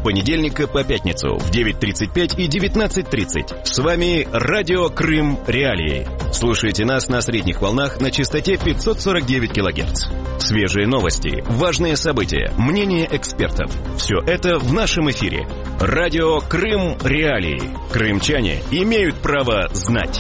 понедельника по пятницу в 9:35 и 19:30. С вами Радио Крым Реалии. Слушайте нас на средних волнах на частоте 549 кГц. Свежие новости, важные события, мнения экспертов. Все это в нашем эфире. Радио Крым Реалии. Крымчане имеют право знать.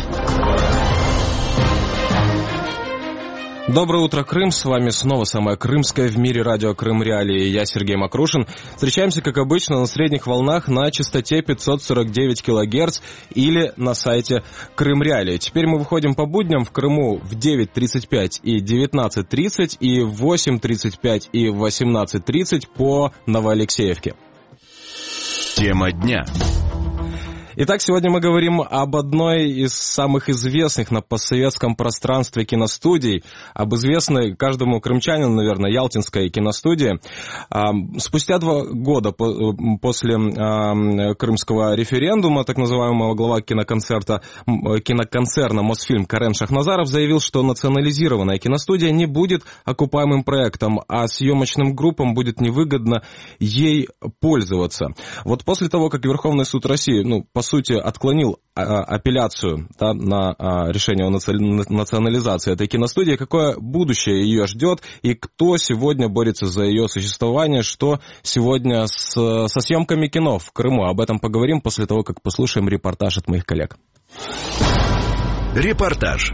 Доброе утро, Крым. С вами снова самое крымское в мире радио Крым Реалии. Я Сергей Макрушин. Встречаемся, как обычно, на средних волнах на частоте 549 кГц или на сайте Крым Реалии. Теперь мы выходим по будням в Крыму в 9:35 и 19:30 и в 8:35 и 18:30 по Новоалексеевке. Тема дня. Итак, сегодня мы говорим об одной из самых известных на постсоветском пространстве киностудий, об известной каждому крымчанину, наверное, Ялтинской киностудии. Спустя 2 года после крымского референдума, так называемого, глава киноконцерна «Мосфильм» Карен Шахназаров заявил, что национализированная киностудия не будет окупаемым проектом, а съемочным группам будет невыгодно ей пользоваться. Вот после того, как Верховный суд России, по сути, отклонил апелляцию на решение о национализации этой киностудии, какое будущее ее ждет и кто сегодня борется за ее существование, что сегодня со съемками кино в Крыму. Об этом поговорим после того, как послушаем репортаж от моих коллег. Репортаж.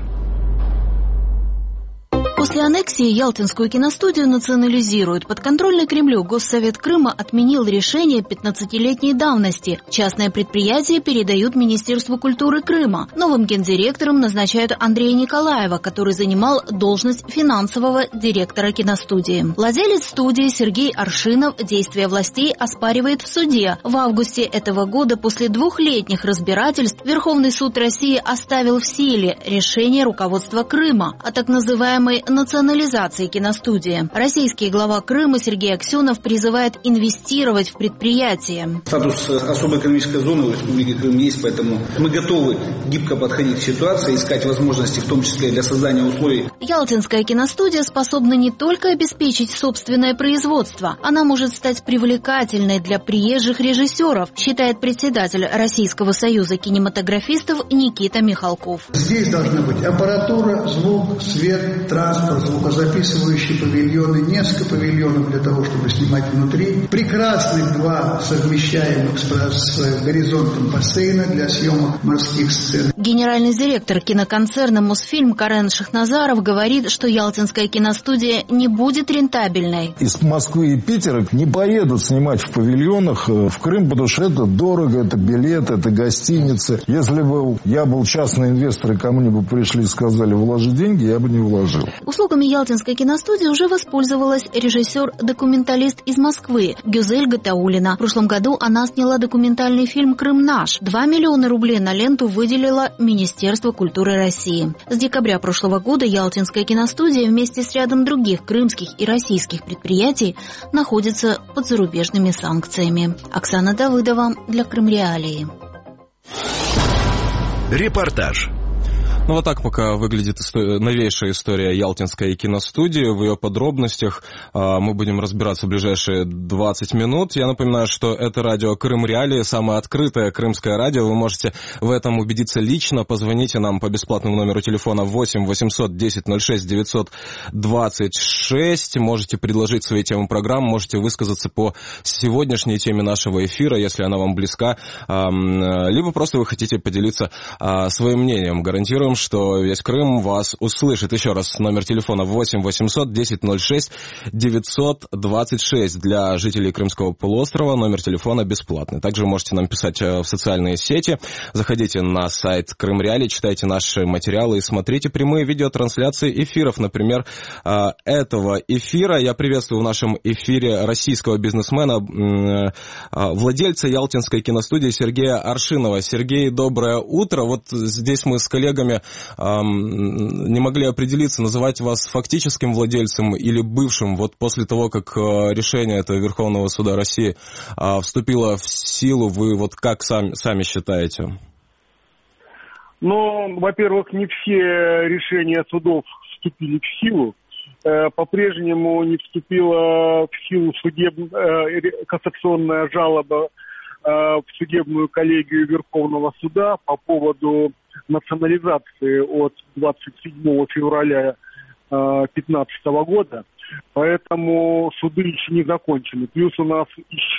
После аннексии Ялтинскую киностудию национализируют. Подконтрольный Кремлю Госсовет Крыма отменил решение 15-летней давности. Частное предприятие передают Министерству культуры Крыма. Новым гендиректором назначают Андрея Николаева, который занимал должность финансового директора киностудии. Владелец студии Сергей Аршинов действия властей оспаривает в суде. В августе этого года после 2-летних разбирательств Верховный суд России оставил в силе решение руководства Крыма о так называемой национализации киностудии. Российский глава Крыма Сергей Аксенов призывает инвестировать в предприятие. Статус особой экономической зоны в Республике Крым есть, поэтому мы готовы гибко подходить к ситуации, искать возможности, в том числе для создания условий. Ялтинская киностудия способна не только обеспечить собственное производство, она может стать привлекательной для приезжих режиссеров, считает председатель Российского союза кинематографистов Никита Михалков. Здесь должна быть аппаратура, звук, свет, транспорт, звукозаписывающие павильоны, несколько павильонов для того, чтобы снимать внутри. Прекрасных 2 совмещаемых с горизонтом бассейна для съемок морских сцен. Генеральный директор киноконцерна «Мосфильм» Карен Шахназаров говорит, что Ялтинская киностудия не будет рентабельной. Из Москвы и Питера не поедут снимать в павильонах в Крым, потому что это дорого, это билет, это гостиницы. Если бы я был частный инвестор и ко мне бы пришли и сказали вложи деньги, я бы не вложил. Услугами Ялтинской киностудии уже воспользовалась режиссер-документалист из Москвы Гюзель Гатауллина. В прошлом году она сняла документальный фильм «Крым наш». 2 миллиона рублей на ленту выделило Министерство культуры России. С декабря прошлого года Ялтинская киностудия вместе с рядом других крымских и российских предприятий находится под зарубежными санкциями. Оксана Давыдова для Крым Реалии. Репортаж. Вот так пока выглядит новейшая история Ялтинской киностудии. В ее подробностях мы будем разбираться в ближайшие 20 минут. Я напоминаю, что это радио Крым Реалии, самое открытое крымское радио. Вы можете в этом убедиться лично. Позвоните нам по бесплатному номеру телефона 8 800 10 06 926. Можете предложить свои темы программ, можете высказаться по сегодняшней теме нашего эфира, если она вам близка. Либо просто вы хотите поделиться своим мнением. Гарантируем, что весь Крым вас услышит. Еще раз, номер телефона 8 800 10 06 926. Для жителей Крымского полуострова номер телефона бесплатный. Также можете нам писать в социальные сети. Заходите на сайт Крым Реалии, читайте наши материалы и смотрите прямые видеотрансляции эфиров. Например, этого эфира. Я приветствую в нашем эфире российского бизнесмена, владельца Ялтинской киностудии Сергея Аршинова. Сергей, доброе утро. Вот здесь мы с коллегами не могли определиться, называть вас фактическим владельцем или бывшим, вот после того, как решение этого Верховного суда России вступило в силу, вы вот как сами считаете? Ну, во-первых, не все решения судов вступили в силу. по-прежнему не вступила в силу кассационная жалоба в судебную коллегию Верховного суда по поводу национализации от 27 февраля 2015 года. Поэтому суды еще не закончены. Плюс у нас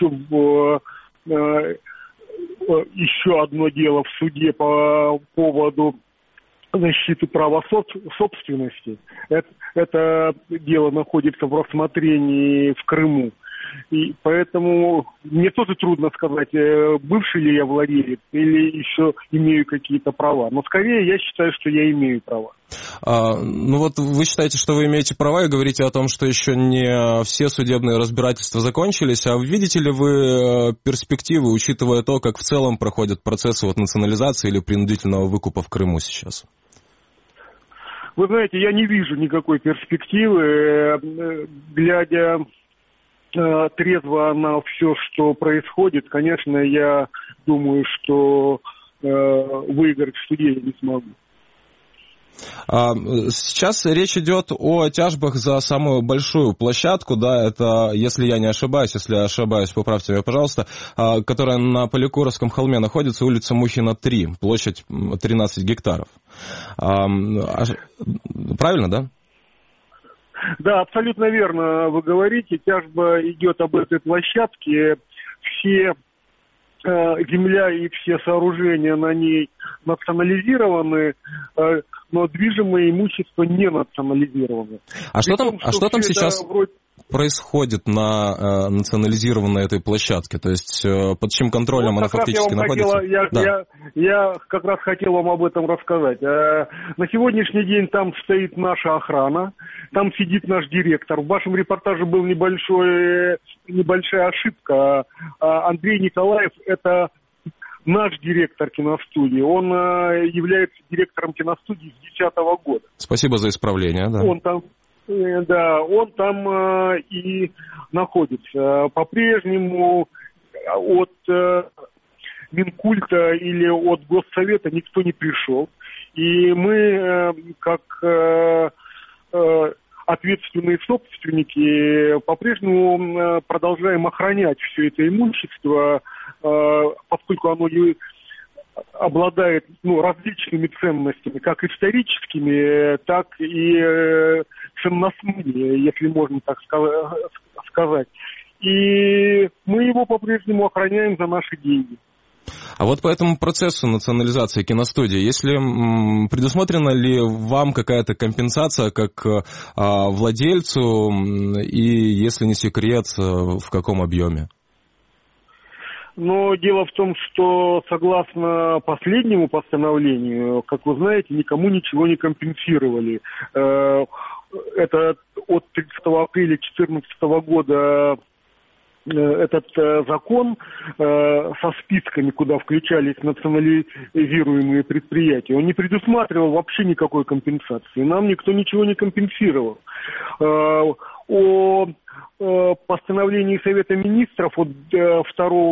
еще одно дело в суде по поводу защиты права собственности. Это дело находится в рассмотрении в Крыму. И поэтому мне тоже трудно сказать, бывший ли я владелец или еще имею какие-то права. Но скорее я считаю, что я имею права. Ну вот вы считаете, что вы имеете права и говорите о том, что еще не все судебные разбирательства закончились. А видите ли вы перспективы, учитывая то, как в целом проходят процессы национализации или принудительного выкупа в Крыму сейчас? Вы знаете, я не вижу никакой перспективы, глядя трезво на все, что происходит. Конечно, я думаю, что выиграть в суде я не смогу. Сейчас речь идет о тяжбах за самую большую площадку, да, это, если я ошибаюсь, поправьте меня, пожалуйста, которая на Поликуровском холме находится, улица Мухина, 3, площадь 13 гектаров. Правильно, да? Да, абсолютно верно вы говорите. Тяжба идет об этой площадке. Все земля и все сооружения на ней национализированы, но движимое имущество не национализировано. А что там сейчас происходит на национализированной этой площадке? То есть под чьим контролем она фактически находится? Я как раз хотел вам об этом рассказать. На сегодняшний день там стоит наша охрана, там сидит наш директор. В вашем репортаже была небольшая ошибка. Андрей Николаев – это наш директор киностудии. Он является директором киностудии с 2010 года. Спасибо за исправление. Да. Он там и находится. По-прежнему от Минкульта или от Госсовета никто не пришел. И мы, как ответственные собственники, по-прежнему продолжаем охранять все это имущество, поскольку оно обладает различными ценностями, как историческими, так и ценностными, если можно так сказать. И мы его по-прежнему охраняем за наши деньги. А вот по этому процессу национализации киностудии, если предусмотрена ли вам какая-то компенсация как владельцу, и, если не секрет, в каком объеме? Но дело в том, что согласно последнему постановлению, как вы знаете, никому ничего не компенсировали. Это от 30 апреля 2014 года этот закон со списками, куда включались национализируемые предприятия, он не предусматривал вообще никакой компенсации. Нам никто ничего не компенсировал. О постановлении Совета Министров от 2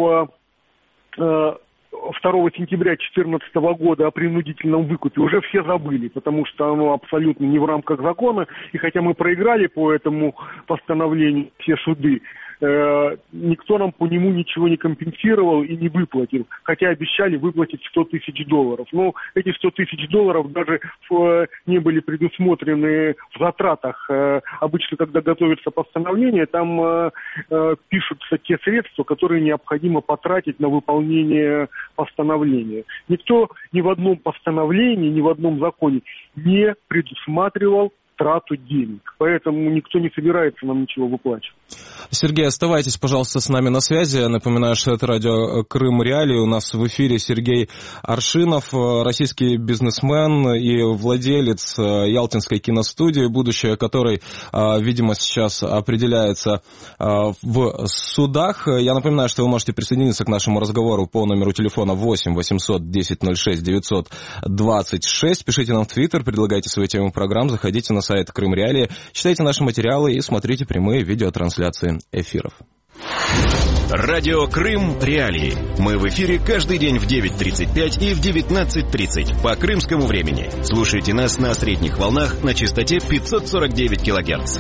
сентября 2014 года о принудительном выкупе уже все забыли, потому что оно абсолютно не в рамках закона. И хотя мы проиграли по этому постановлению все суды, никто нам по нему ничего не компенсировал и не выплатил, хотя обещали выплатить $100 тысяч. Но эти $100 тысяч даже не были предусмотрены в затратах. Обычно, когда готовится постановление, там пишутся те средства, которые необходимо потратить на выполнение постановления. Никто ни в одном постановлении, ни в одном законе не предусматривал трату денег. Поэтому никто не собирается нам ничего выплачивать. Сергей, оставайтесь, пожалуйста, с нами на связи. Напоминаю, что это радио «Крым Реалии». У нас в эфире Сергей Аршинов, российский бизнесмен и владелец Ялтинской киностудии, будущее которой, видимо, сейчас определяется в судах. Я напоминаю, что вы можете присоединиться к нашему разговору по номеру телефона 8 800 10 06 926. Пишите нам в Твиттер, предлагайте свои темы программ, заходите на сайт Крым Реалии, читайте наши материалы и смотрите прямые видеотрансляции эфиров. Радио Крым Реалии. Мы в эфире каждый день в 9:35 и в 19:30 по крымскому времени. Слушайте нас на средних волнах на частоте 549 килогерц.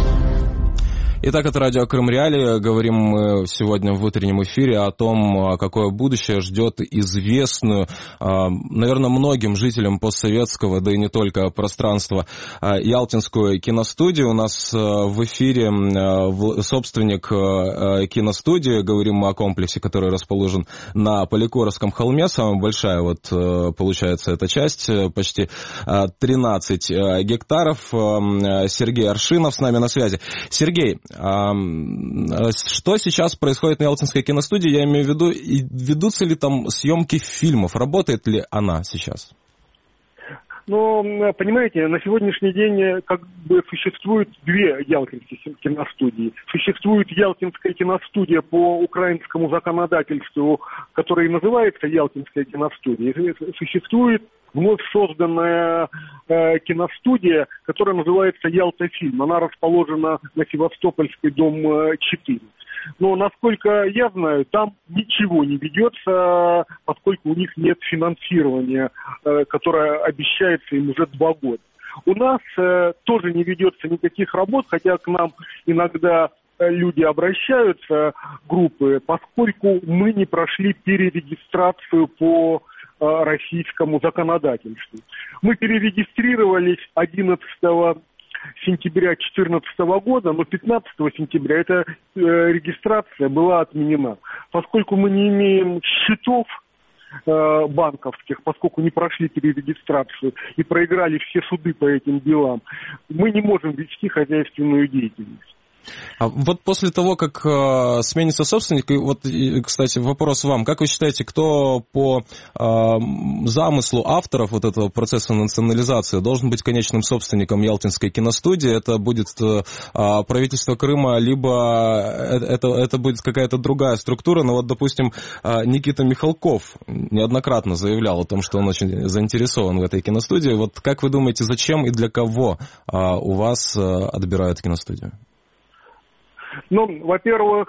Итак, это радио Крым Реалии. Говорим мы сегодня в утреннем эфире о том, какое будущее ждет известную, наверное, многим жителям постсоветского, да и не только пространства, Ялтинскую киностудию. У нас в эфире собственник киностудии. Говорим мы о комплексе, который расположен на Поликоровском холме. Самая большая, получается, эта часть, почти 13 гектаров. Сергей Аршинов с нами на связи. Сергей, что сейчас происходит на Ялтинской киностудии? Я имею в виду, ведутся ли там съемки фильмов? Работает ли она сейчас? Но, понимаете, на сегодняшний день как бы существует две ялтинские киностудии. Существует Ялтинская киностудия по украинскому законодательству, которая и называется Ялтинская киностудия. Существует вновь созданная киностудия, которая называется Ялтафильм. Она расположена на Севастопольской, дом 4. Но, насколько я знаю, там ничего не ведется, поскольку у них нет финансирования, которое обещается им уже 2 года. У нас тоже не ведется никаких работ, хотя к нам иногда люди обращаются, группы, поскольку мы не прошли перерегистрацию по российскому законодательству. Мы перерегистрировались 11 сентября 2014 года, но 15 сентября эта регистрация была отменена. Поскольку мы не имеем счетов банковских, поскольку не прошли перерегистрацию и проиграли все суды по этим делам, мы не можем вести хозяйственную деятельность. А вот после того, как сменится собственник, и, кстати, вопрос вам, как вы считаете, кто по замыслу авторов вот этого процесса национализации должен быть конечным собственником Ялтинской киностудии? Это будет правительство Крыма, либо это будет какая-то другая структура? Но допустим, Никита Михалков неоднократно заявлял о том, что он очень заинтересован в этой киностудии. Вот как вы думаете, зачем и для кого у вас отбирают киностудию? Ну, во-первых,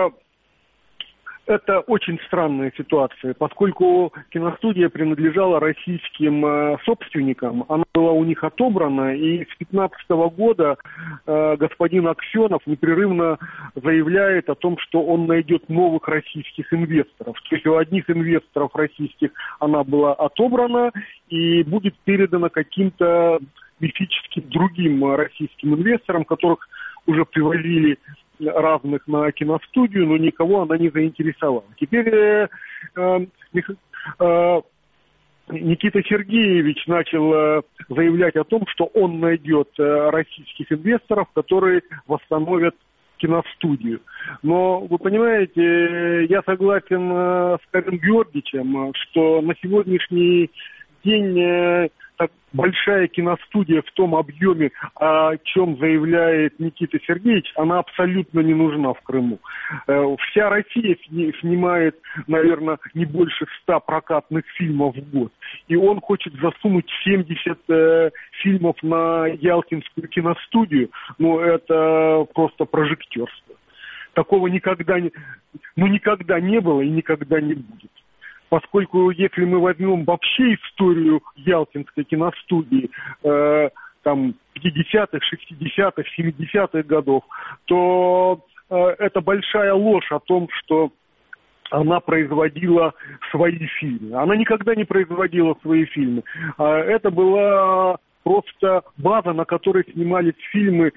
это очень странная ситуация, поскольку киностудия принадлежала российским собственникам, она была у них отобрана, и с 2015 года господин Аксенов непрерывно заявляет о том, что он найдет новых российских инвесторов. То есть у одних инвесторов российских она была отобрана и будет передана каким-то мифическим другим российским инвесторам, которых уже привозили разных на киностудию, но никого она не заинтересовала. Теперь Никита Сергеевич начал заявлять о том, что он найдет российских инвесторов, которые восстановят киностудию. Но, вы понимаете, я согласен с Карен Георгиевичем, что на сегодняшний день так большая киностудия в том объеме, о чем заявляет Никита Сергеевич, она абсолютно не нужна в Крыму. Вся Россия снимает, наверное, не больше 100 прокатных фильмов в год. И он хочет засунуть 70 фильмов на Ялтинскую киностудию. Ну, это просто прожектерство. Такого никогда не было и никогда не будет. Поскольку если мы возьмем вообще историю Ялтинской киностудии, там, 50-х, 60-х, 70-х годов, то это большая ложь о том, что она производила свои фильмы. Она никогда не производила свои фильмы. Это была просто база, на которой снимались фильмы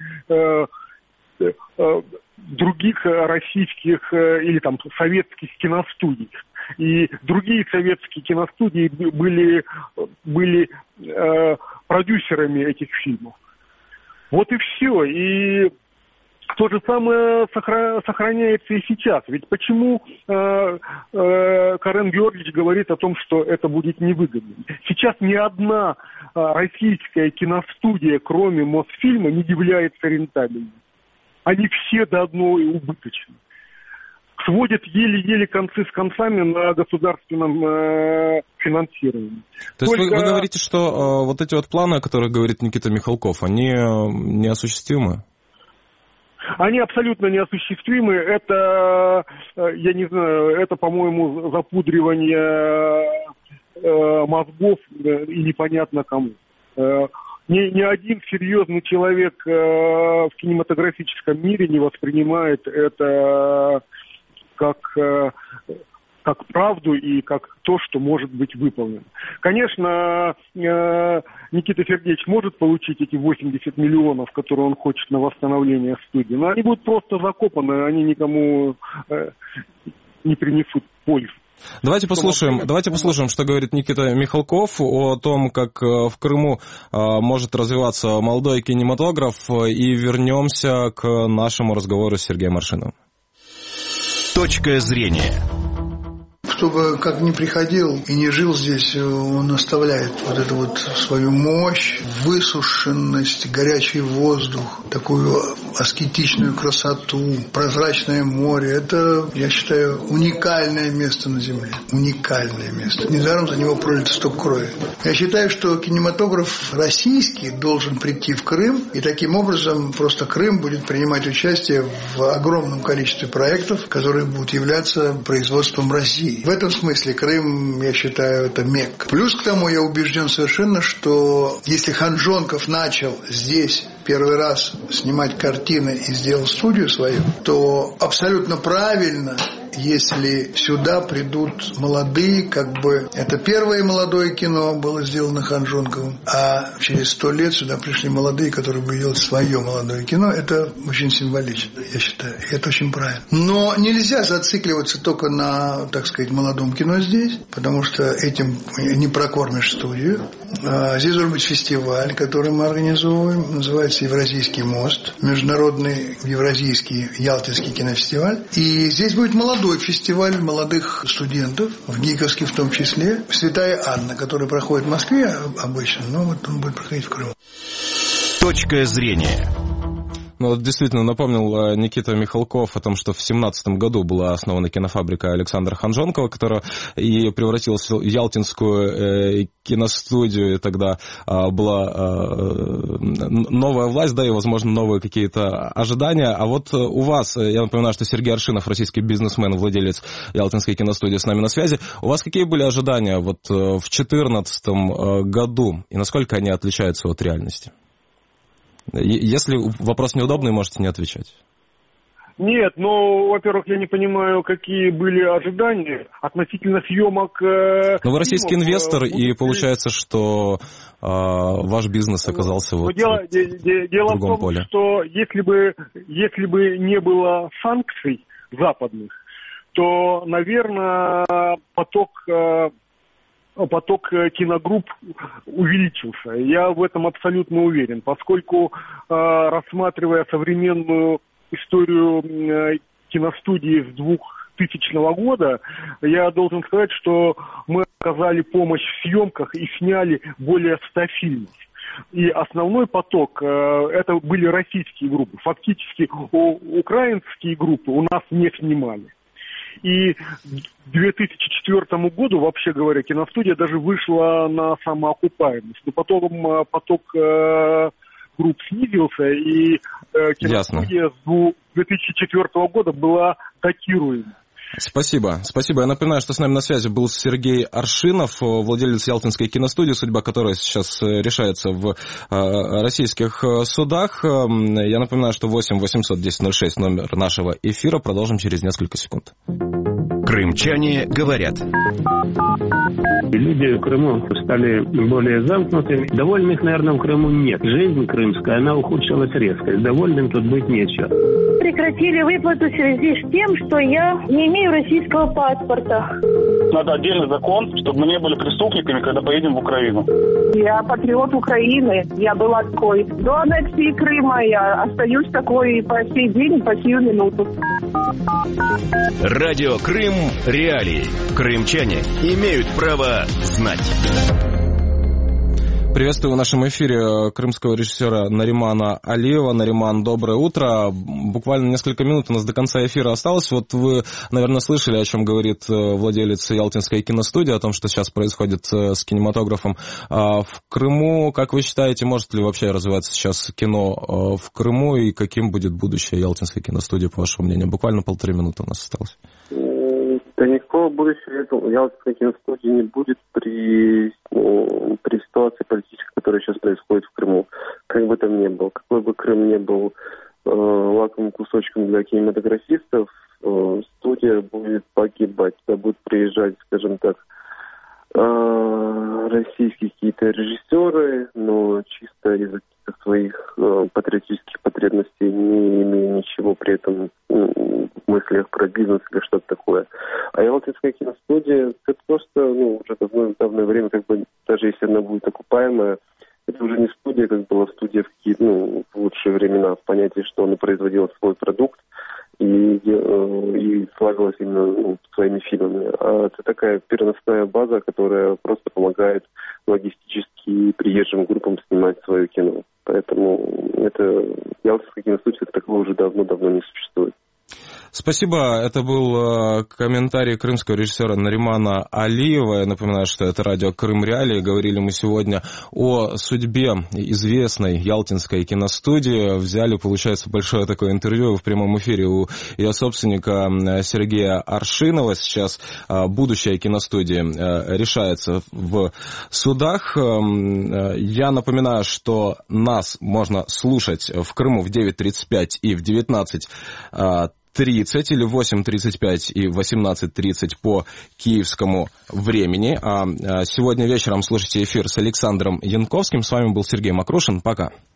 других российских или там советских киностудий. И другие советские киностудии были продюсерами этих фильмов. Вот и все. И то же самое сохраняется и сейчас. Ведь почему Карен Георгиевич говорит о том, что это будет невыгодно? Сейчас ни одна российская киностудия, кроме Мосфильма, не является рентабельной. Они все до одной убыточны. Сводят еле-еле концы с концами на государственном финансировании. То есть вы говорите, что вот эти вот планы, о которых говорит Никита Михалков, они неосуществимы? Они абсолютно неосуществимы. Это, я не знаю, это, по-моему, запудривание мозгов и непонятно кому. Ни один серьезный человек в кинематографическом мире не воспринимает это как правду и как то, что может быть выполнено. Конечно, Никита Сергеевич может получить эти 80 миллионов, которые он хочет на восстановление студии, но они будут просто закопаны, они никому не принесут пользу. Давайте послушаем, что говорит Никита Михалков о том, как в Крыму может развиваться молодой кинематограф, и вернемся к нашему разговору с Сергеем Аршиновым. Точка зрения. Чтобы как ни приходил и не жил здесь, он оставляет вот эту вот свою мощь, высушенность, горячий воздух, такую аскетичную красоту, прозрачное море. Это, я считаю, уникальное место на Земле. Уникальное место. Недаром за него пролито столько крови. Я считаю, что кинематограф российский должен прийти в Крым, и таким образом просто Крым будет принимать участие в огромном количестве проектов, которые будут являться производством России. В этом смысле Крым, я считаю, это Мекка. Плюс к тому я убежден совершенно, что если Ханжонков начал здесь первый раз снимать картины и сделал студию свою, то абсолютно правильно, если сюда придут молодые, как бы это первое молодое кино было сделано Ханжонковым, а через 100 лет сюда пришли молодые, которые будут делать свое молодое кино. Это очень символично, я считаю, и это очень правильно. Но нельзя зацикливаться только на, так сказать, молодом кино здесь, потому что этим не прокормишь студию. Здесь должен быть фестиваль, который мы организовываем, называется «Евразийский мост», международный евразийский ялтинский кинофестиваль. И здесь будет молодой фестиваль молодых студентов, в ГИКовске в том числе, «Святая Анна», который проходит в Москве обычно, но вот он будет проходить в Крыму. Точка зрения. Ну, вот действительно, напомнил Никита Михалков о том, что в 2017 году была основана кинофабрика Александра Ханжонкова, которая и превратилась в ялтинскую киностудию, и тогда была новая власть, да, и, возможно, новые какие-то ожидания. А вот у вас, я напоминаю, что Сергей Аршинов, российский бизнесмен, владелец ялтинской киностудии, с нами на связи. У вас какие были ожидания вот в 2014 году, и насколько они отличаются от реальности? Если вопрос неудобный, можете не отвечать. Нет, во-первых, я не понимаю, какие были ожидания относительно съемок. Но вы российский инвестор, и получается, что ваш бизнес оказался в другом поле. Что если бы не было санкций западных, то, наверное, поток киногрупп увеличился. Я в этом абсолютно уверен, поскольку, рассматривая современную историю киностудии с 2000 года, я должен сказать, что мы оказали помощь в съемках и сняли более 100 фильмов. И основной поток это были российские группы. Фактически украинские группы у нас не снимали. И к 2004 году, вообще говоря, киностудия даже вышла на самоокупаемость. Но потом поток групп снизился, и киностудия с 2004 года была датируема. Спасибо. Я напоминаю, что с нами на связи был Сергей Аршинов, владелец ялтинской киностудии, судьба которой сейчас решается в российских судах. Я напоминаю, что 8 800 1006 номер нашего эфира. Продолжим через несколько секунд. Крымчане говорят. Люди в Крыму стали более замкнутыми. Довольных, наверное, в Крыму нет. Жизнь крымская, она ухудшилась резко. Довольным тут быть нечего. Прекратили выплату в связи с тем, что я не имею российского паспорта. Надо отдельный закон, чтобы мы не были преступниками, когда поедем в Украину. Я патриот Украины. Я была такой. До аннексии Крыма я остаюсь такой и по сей день, по сию минуту. Радио Крым Реалии. Крымчане имеют право знать. Приветствую в нашем эфире крымского режиссера Наримана Алиева. Нариман, доброе утро. Буквально несколько минут у нас до конца эфира осталось. Вот вы, наверное, слышали, о чем говорит владелец Ялтинской киностудии, о том, что сейчас происходит с кинематографом в Крыму. Как вы считаете, может ли вообще развиваться сейчас кино в Крыму, и каким будет будущее Ялтинской киностудии, по вашему мнению? Буквально 1,5 минуты у нас осталось. Да никакого будущего Ялтинской киностудии не будет при ситуации политической, которая сейчас происходит в Крыму. Как бы там ни был, какой бы Крым ни был лакомым кусочком для кинематографистов, студия будет погибать. Туда будут приезжать, скажем так, российские какие-то режиссеры, но чисто из-за каких-то своих патриотических потребностей, не имея ничего при этом в мыслях про бизнес или что-то такое. А Ялтинская киностудия, это просто, уже давное время, как бы, даже если она будет окупаемая, это уже не студия, как была студия в лучшие времена, в понятии, что она производила свой продукт и славилась именно своими фильмами. А это такая переносная база, которая просто помогает логистически приезжим группам снимать свое кино. Поэтому Ялтинская киностудия как таковой уже давно-давно не существует. Спасибо. Это был комментарий крымского режиссера Наримана Алиева. Я напоминаю, что это радио «Крым Реалии». Говорили мы сегодня о судьбе известной Ялтинской киностудии. Взяли, получается, большое такое интервью в прямом эфире у ее собственника Сергея Аршинова. Сейчас будущее киностудии решается в судах. Я напоминаю, что нас можно слушать в Крыму в 9:35 и в 19:30 или 8:35 и 18:30 по киевскому времени. А сегодня вечером слушайте эфир с Александром Янковским. С вами был Сергей Макрушин. Пока.